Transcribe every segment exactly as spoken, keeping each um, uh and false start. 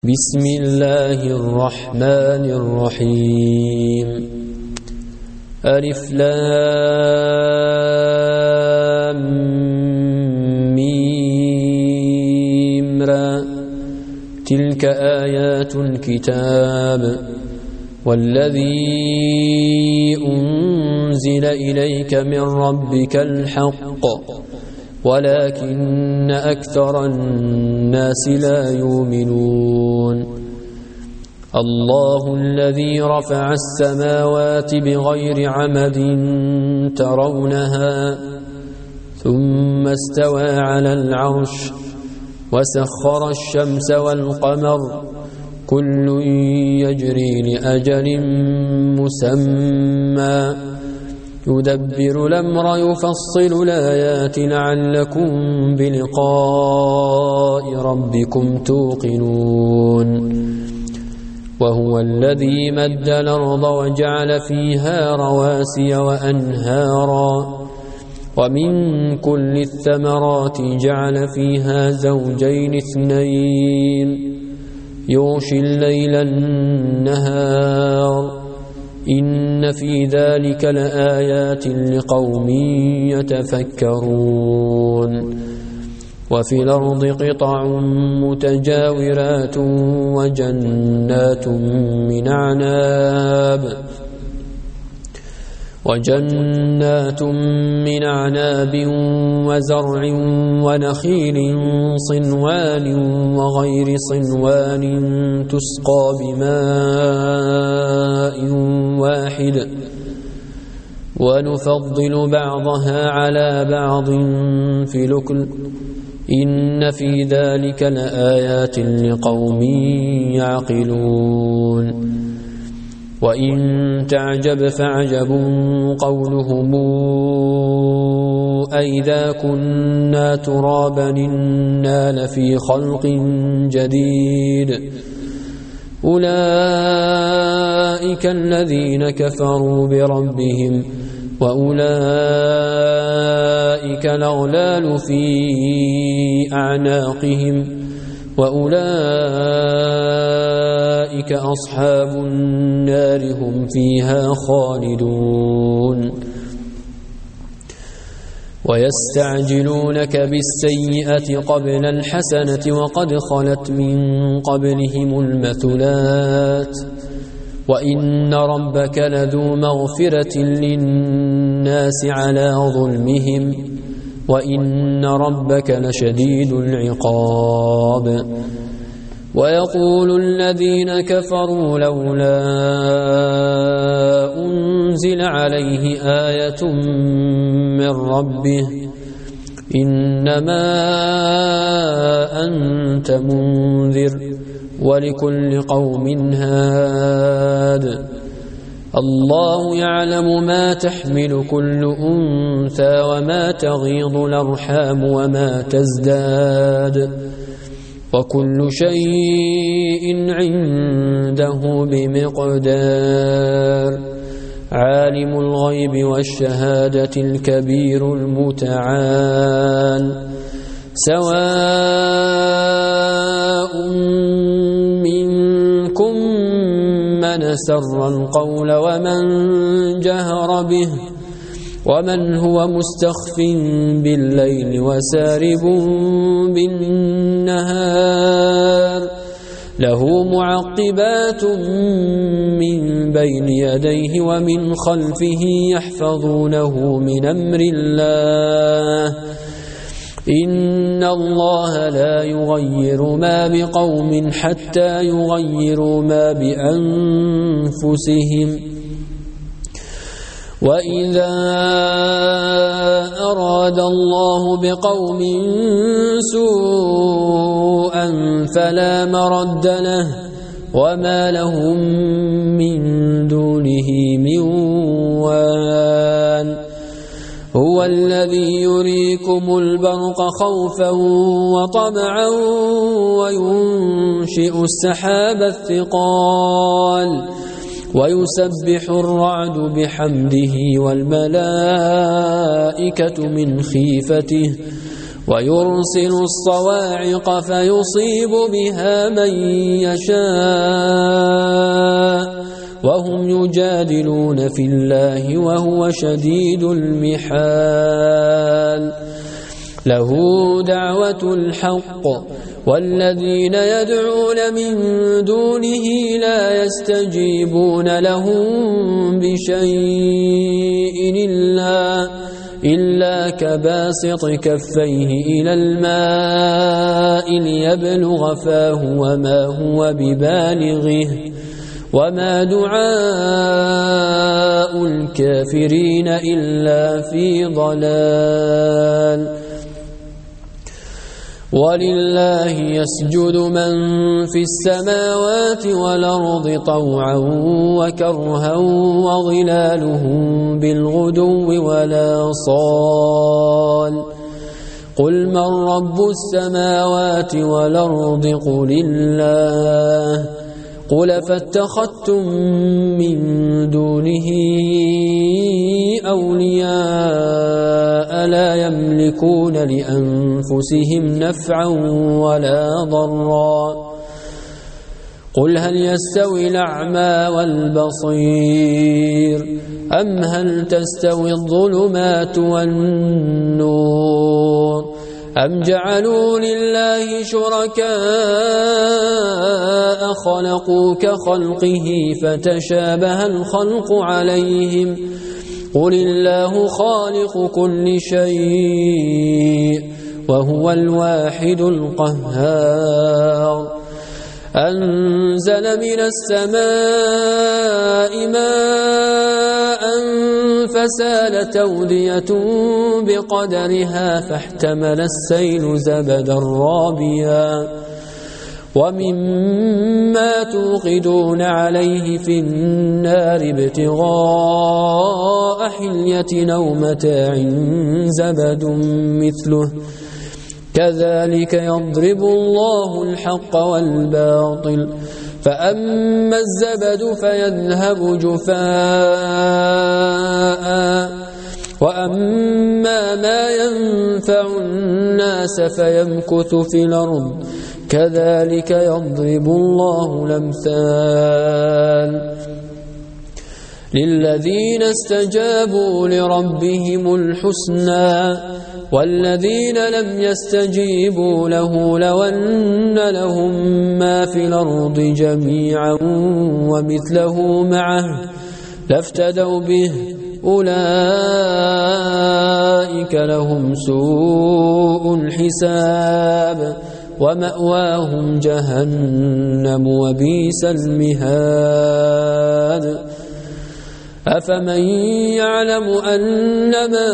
بسم الله الرحمن الرحيم ألف لام ميم را تلك آيات الكتاب والذي أنزل إليك من ربك الحق ولكن أكثر الناس لا يؤمنون الله الذي رفع السماوات بغير عمد ترونها ثم استوى على العرش وسخر الشمس والقمر كل يجري لأجل مسمى يدبر الأمر يفصل الآيات لعلكم بلقاء ربكم توقنون وهو الذي مد الأرض وجعل فيها رواسي وأنهارا ومن كل الثمرات جعل فيها زوجين اثنين يغشي الليل النهار إن في ذلك لآيات لقوم يتفكرون وفي الأرض قطع متجاورات وجنات من أعناب وجنات من أعناب وزرع ونخيل صنوان وغير صنوان تسقى بماء واحد ونفضل بعضها على بعض في الأكل إن في ذلك لآيات لقوم يعقلون وإن تعجب فعجب قولهم أئذا كنا ترابا إنا لفي خلق جديد أولئك الذين كفروا بربهم وأولئك الأغلال في أعناقهم وأولئك أصحاب النار هم فيها خالدون ويستعجلونك بالسيئة قبل الحسنة وقد خلت من قبلهم المثلات وإن ربك لذو مغفرة للناس على ظلمهم وإن ربك لشديد العقاب ويقول الذين كفروا لولا أنزل عليه آية من ربه إنما أنت منذر ولكل قوم هاد الله يعلم ما تحمل كل أنثى وما تغيض الأرحام وما تزداد وكل شيء عنده بمقدار عالم الغيب والشهادة الكبير المتعال سواء منكم من سر القول ومن جهر به ومن هو مستخف بالليل وسارب بالنهار له معقبات من بين يديه ومن خلفه يحفظونه من أمر الله إن الله لا يغير ما بقوم حتى يغيروا ما بأنفسهم وإذا أراد الله بقوم سوءا فلا مرد له وما لهم من دونه من وال هو الذي يريكم البرق خوفا وطمعا وينشئ السحاب الثقال ويسبح الرعد بحمده والملائكة من خيفته ويرسل الصواعق فيصيب بها من يشاء وهم يجادلون في الله وهو شديد المحال له دعوة الحق والذين يدعون من دونه لا يستجيبون لهم بشيء إلا إلا كباسط كفيه إلى الماء ليبلغ فاه وما هو ببالغه وما دعاء الكافرين إلا في ضلال ولله يسجد من في السماوات والأرض طوعا وكرها وظلالهم بالغدو والآصال قل من رب السماوات والأرض قل الله قل فاتخذتم من دونه أولياء لا يملكون لأنفسهم نفعا ولا ضرا قل هل يستوي الأعمى والبصير أم هل تستوي الظلمات والنور أم جعلوا لله شركاء خلقوا كخلقه فتشابه الخلق عليهم قل الله خالق كل شيء وهو الواحد القهار أنزل من السماء ماء فسالت أودية بقدرها فاحتمل السيل زبدا رابيا ومما توقدون عليه في النار ابتغاء حلية أو متاع زبد مثله كذلك يضرب الله الحق والباطل فأما الزبد فيذهب جفاء وأما ما ينفع الناس فيمكث في الأرض كذلك يضرب الله الأمثال للذين استجابوا لربهم الحسنى والذين لم يستجيبوا له لو أن لهم ما في الأرض جميعا ومثله معه لافتدوا به أولئك لهم سوء الحساب ومأواهم جهنم وبئس المهاد أفمن يعلم أنما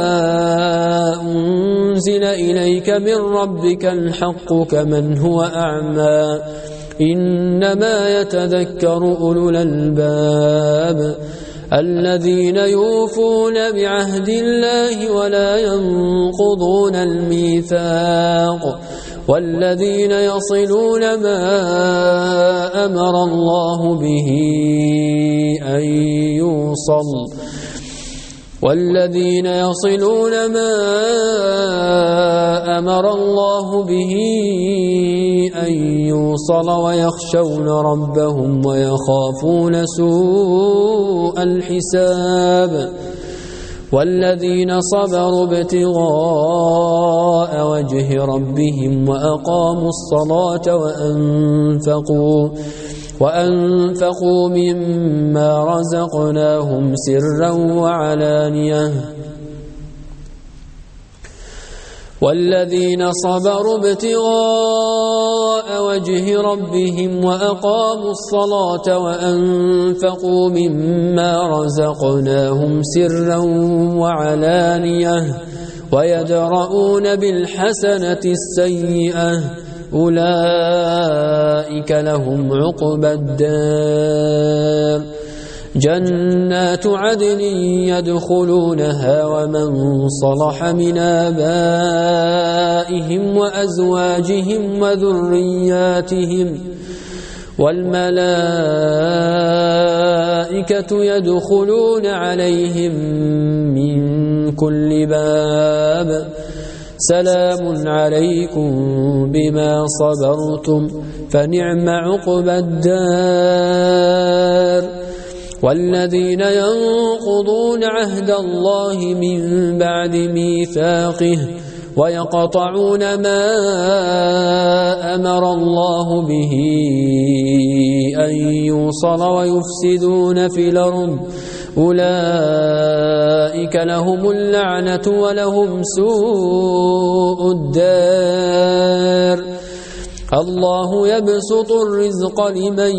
أنزل إليك من ربك الحق كمن هو أعمى إنما يتذكر أولو الألباب الذين يوفون بعهد الله ولا ينقضون الميثاق والذين يصلون ما أمر الله به أن يوصل والذين يصلون ما أمر الله به أن يوصل ويخشون ربهم ويخافون سوء الحساب والذين صبروا ابتغاء وجه ربهم وأقاموا الصلاة وأنفقوا وأنفقوا مما رزقناهم سرا وعلانية والذين صبروا ابتغاء وجه ربهم وأقاموا الصلاة وأنفقوا مما رزقناهم سرا وعلانية ويدرؤون بالحسنة السيئة أولئك لهم عقبى الدار جنات عدن يدخلونها ومن صلح من آبائهم وأزواجهم وذرياتهم والملائكة يدخلون عليهم من كل باب سلام عليكم بما صبرتم فنعم عقبى الدار والذين ينقضون عهد الله من بعد ميثاقه ويقطعون ما أمر الله به أن يوصل ويفسدون في الأرض أولئك لهم اللعنة ولهم سوء الدار الله يبسط الرزق لمن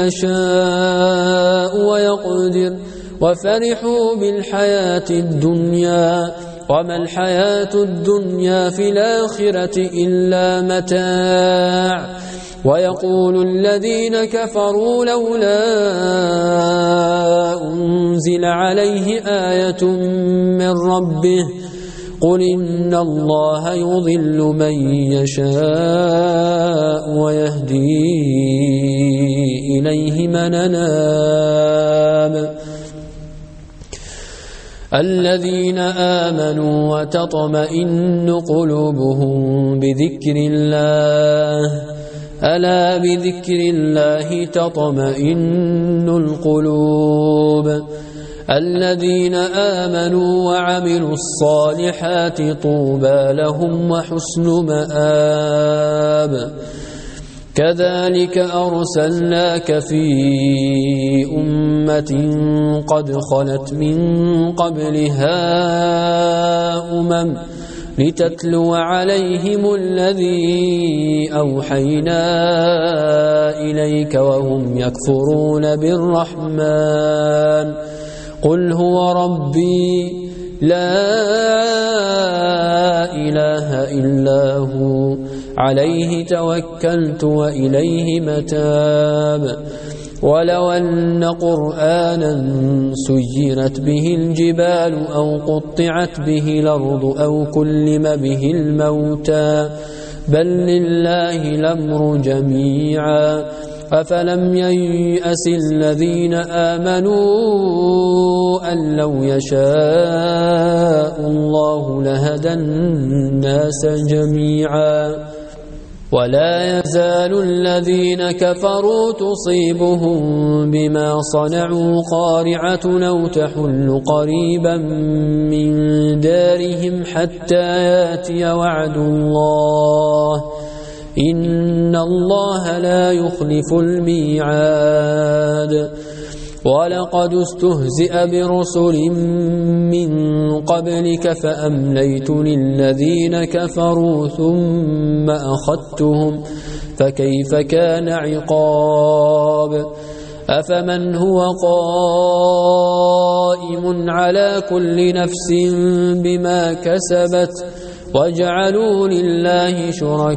يشاء ويقدر وفرحوا بالحياة الدنيا وما الحياة الدنيا في الآخرة إلا متاع ويقول الذين كفروا لولا أنزل عليه آية من ربه قل إن الله يضل من يشاء ويهدي إليه من أناب الذين آمنوا وتطمئن قلوبهم بذكر الله ألا بذكر الله تطمئن القلوب الذين آمنوا وعملوا الصالحات طوبى لهم وحسن مآب كذلك أرسلناك في أمة قد خلت من قبلها أمم لتتلو عليهم الذي أوحينا إليك وهم يكفرون بالرحمن قل هو ربي لا إله إلا هو عليه توكلت وإليه متاب ولو أن قرآنا سيرت به الجبال أو قطعت به الأرض أو كلم به الموتى بل لله الأمر جميعا أفلم ييأس الذين آمنوا أن لو يشاء الله لهدى الناس جميعا ولا يزال الذين كفروا تصيبهم بما صنعوا قارعة أو تحل قريبا من دارهم حتى ياتي وعد الله إن الله لا يخلف الميعاد ولقد استهزئ برسل من قبلك فأمليت للذين كفروا ثم أخذتهم فكيف كان عقاب أفمن هو قائم على كل نفس بما كسبت وجعلوا لله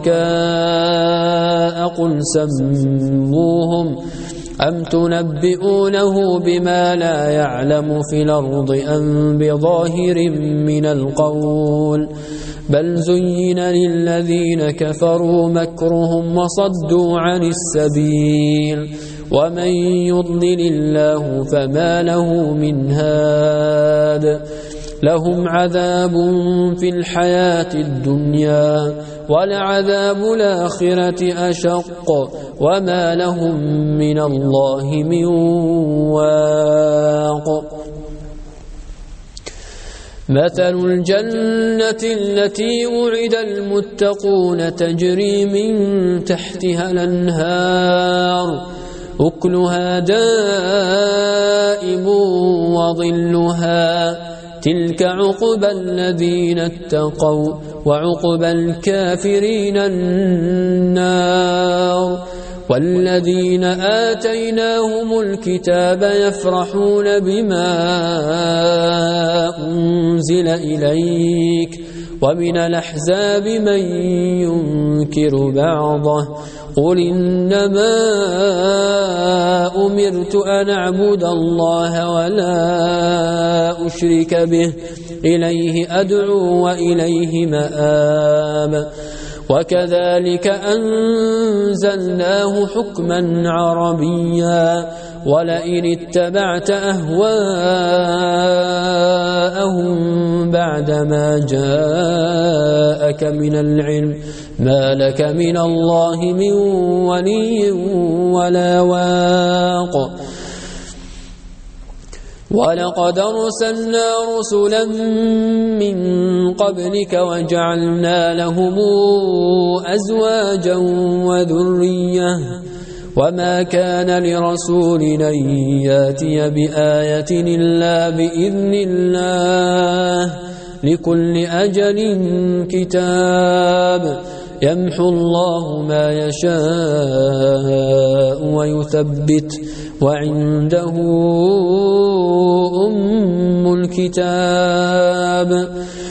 شركاء قل سموهم أم تنبئونه بما لا يعلم في الأرض أم بظاهر من القول بل زين للذين كفروا مكرهم وصدوا عن السبيل ومن يضلل الله فما له من هاد لهم عذاب في الحياة الدنيا ولعذاب الآخرة أشق وما لهم من الله من واق مثل الجنة التي وعد المتقون تجري من تحتها الأنهار أكلها دائم وظلها تلك عقبى الذين اتقوا وعقبى الكافرين النار والذين آتيناهم الكتاب يفرحون بما أنزل إليك ومن الأحزاب من ينكر بعضه قل إنما أمرت أن أعبد الله ولا أشرك به إليه أدعو وإليه مآب وكذلك أنزلناه حكما عربيا ولئن اتبعت أهواءهم بعدما جاءك من العلم ما لك من الله من ولي ولا واق ولقد أرسلنا رسلا من قبلك وجعلنا لهم أزواجا وذرية وما كان لرسول أن ياتي بآية إلا بإذن الله لكل أجل كتاب يمحو الله ما يشاء ويثبت وعنده أم الكتاب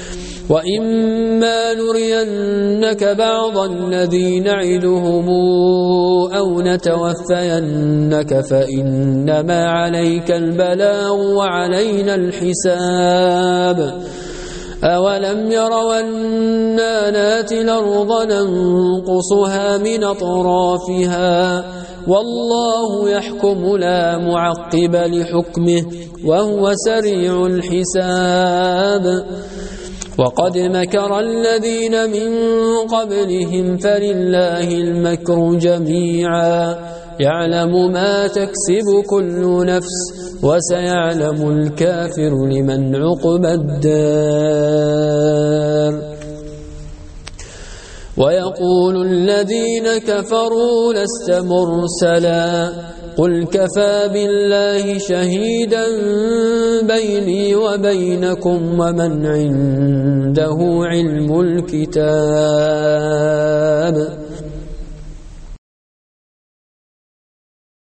وإما نرينك بعض الذي نعدهم أو نتوفينك فإنما عليك البلاغ وعلينا الحساب أولم يروا أنا ناتي الأرض ننقصها من أطرافها والله يحكم لا معقب لحكمه وهو سريع الحساب وقد مكر الذين من قبلهم فلله المكر جميعا يعلم ما تكسب كل نفس وسيعلم الكافر لمن عقبى الدار ويقول الذين كفروا لست مرسلا قل كفى بالله شهيدا بيني وبينكم ومن عنده علم الكتاب